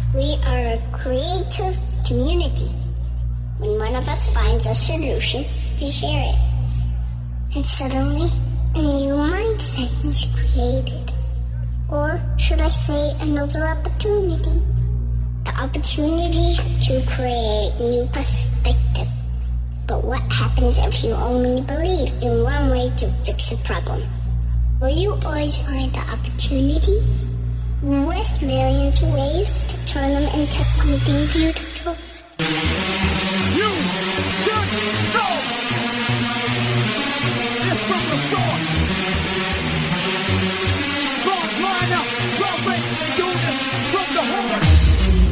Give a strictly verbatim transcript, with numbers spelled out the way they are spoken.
We are a creative community. When one of us finds a solution, we share it. And suddenly, a new mindset is created. Or should I say, another opportunity. The opportunity to create new perspective. But what happens if you only believe in one way to fix a problem? Will you always find the opportunity? With millions of ways to turn them into something beautiful. You should know. It's from the source. Front line up, profit, do this from the heart.